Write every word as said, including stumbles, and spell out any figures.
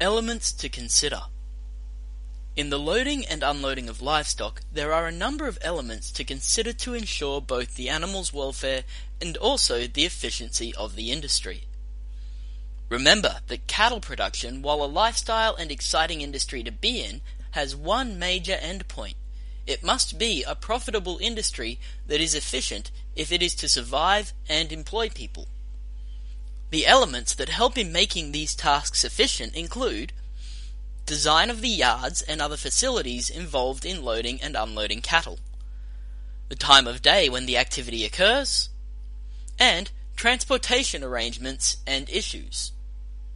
Elements to consider. In the loading and unloading of livestock, there are a number of elements to consider to ensure both the animal's welfare and also the efficiency of the industry. Remember that cattle production, while a lifestyle and exciting industry to be in, has one major endpoint. It must be a profitable industry that is efficient if it is to survive and employ people. The elements that help in making these tasks efficient include design of the yards and other facilities involved in loading and unloading cattle, the time of day when the activity occurs, and transportation arrangements and issues.